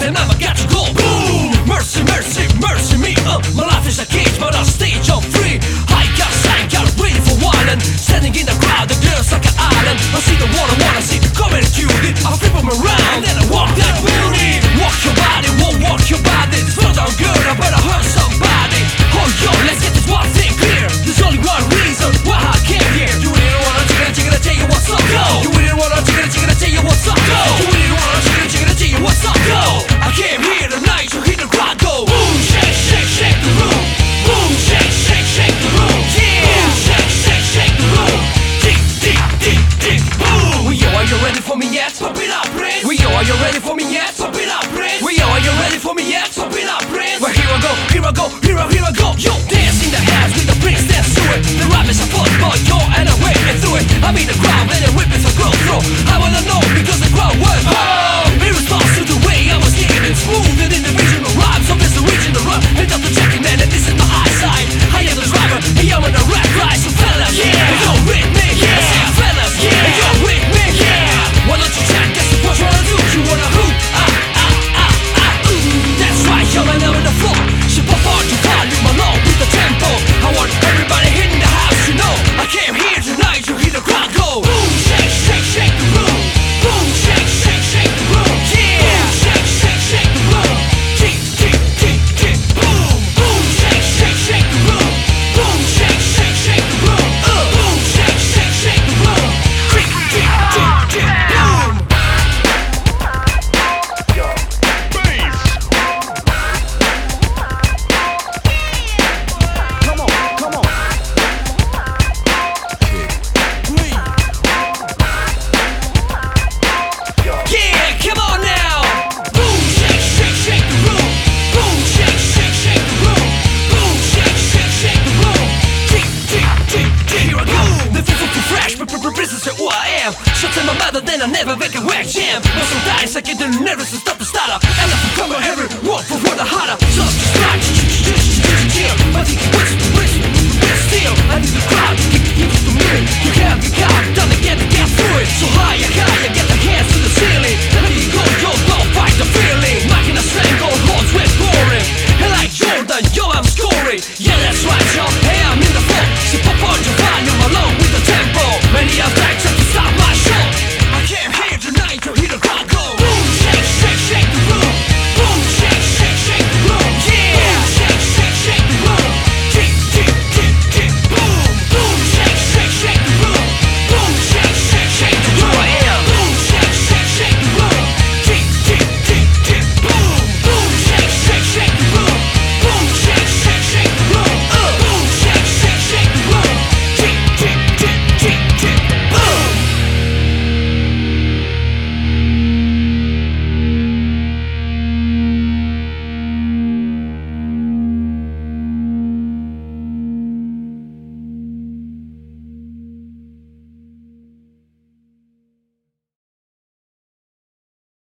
and I'ma got to go. Boom! Mercy, mercy, mercy me. My life is a cage, but on stage I'm free. I got ready for one, and standing in the crowd, the girls like an island. I see the one I wanna see, coming at you. I flip them around, and then I walk that beauty. Walk your body, won't walk your body. This feels all good, I better hurt somebody. Oh yo, let's get this one thing clear. There's only one reason why I came here. You really wanna chicken, tell you what's up, go. You really wanna chicken, tell you what's up, go. You really wanna chicken, tell you what's up, go. I came here tonight to hit the crowd, go. Boom, shake, shake, shake the room. Boom, shake, shake, shake the room. Yeah. Boom, shake, shake, shake the room. Tick, tick, tick, tick, boom. Yo, are you ready for me yet? Pump it up, Prince. Yo, are you ready for me yet? Pump it up, Prince. Yo, are you ready for me yet? Pump it up, Prince. Well, here I go, here I go, here I go. Yo, dance in the house with the Prince, dance to it. The rap is a football, yo, and I'm waving through it. I'm in the crowd, and the whip is a growth throw. I wanna know because